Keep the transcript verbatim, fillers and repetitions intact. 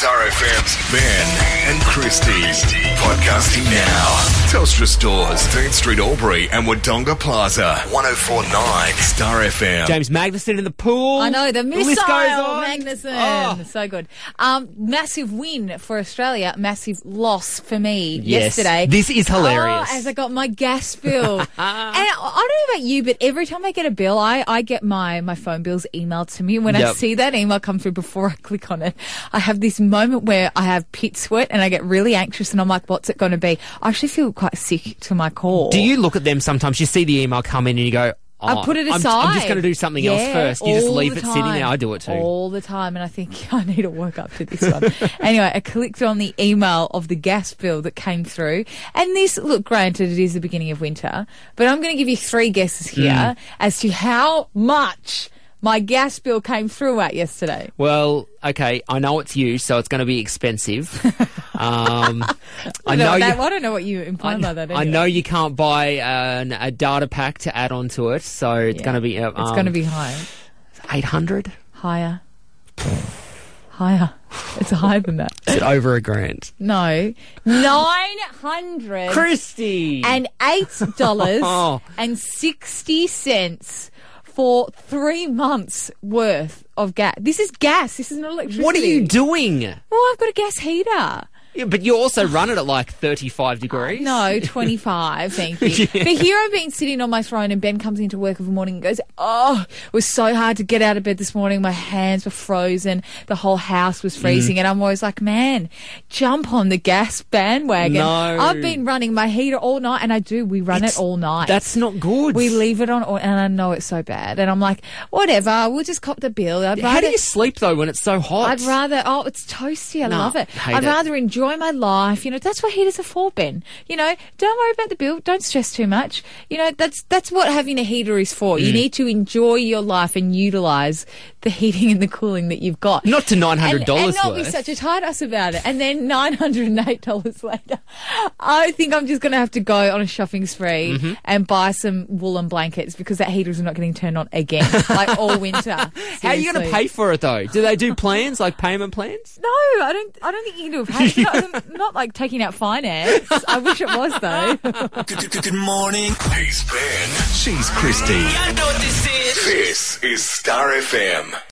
Star F M's Ben and Christy. Podcasting now. Telstra Stores, Dean Street, Albury and Wodonga Plaza. one oh four point nine Star F M. James Magnuson in the pool. I know, the missile list goes on. Magnuson. Oh. So good. Um, massive win for Australia, massive loss for me Yes. yesterday. This is hilarious. Oh, as I got my gas bill. And I, I don't know about you, but every time I get a bill, I, I get my, my phone bills emailed to me. And when I Yep. see that email come through before I click on it, I have this moment where I have pit sweat and I get really anxious and I'm like, what's it going to be? I actually feel quite sick to my core. Do you look at them sometimes? You see the email come in and you go, oh, I put it I'm- aside. I'm, just going to do something Yeah, else first. You just all leave the it sitting time. there. I do it too. All the time. And I think I need to work up to this one. Anyway, I clicked on the email of the gas bill that came through. And this, look, granted, it is the beginning of winter, but I'm going to give you three guesses here Mm. as to how much my gas bill came through at yesterday. Well, okay, I know it's you, so it's going to be expensive. um, I know that, you. I don't know what you imply I, by that. I Anyway. know you can't buy an, a data pack to add on to it, so it's Yeah. going to be. Uh, It's um, going to be high. eight hundred. Higher. Higher. It's higher than that. Is it over a grand? No. nine hundred Christy and eight dollars Oh. and sixty cents for three months worth of gas. This is gas. This is not electricity. what are you doing? Well, I've got a gas heater. Yeah, but you also run it at like thirty-five degrees. No, twenty-five, thank you. Yeah. But here I've been sitting on my throne and Ben comes into work every morning and goes, oh, it was so hard to get out of bed this morning. My hands were frozen. The whole house was freezing. Mm. And I'm always like, man, jump on the gas bandwagon. No. I've been running my heater all night and I do. We run It's- it all night. That's not good. We leave it on all, and I know it's so bad. And I'm like, whatever, we'll just cop the bill. I'd How rather, do you sleep though when it's so hot? I'd rather, oh, it's toasty. I No, love it. hate I'd it. rather enjoy my life. You know, that's what heaters are for, Ben. You know, don't worry about the bill. Don't stress too much. You know, that's that's what having a heater is for. Mm. You need to enjoy your life and utilise the heating and the cooling that you've got. Not to nine hundred And, dollars and not worth. be such a tight ass about it. And then nine hundred eight dollars later, I think I'm just going to have to go on a shopping spree Mm-hmm. and buy some woolen blankets because that heater is not getting turned on again, like all winter. How are you going to Seriously. pay for it though? Do they do plans, like payment plans? No, I don't. I don't think you can do a pay. not, not like taking out finance. I wish it was though. Good, good, good morning. He's Ben. She's Christy. I know what this is. This is Star F M.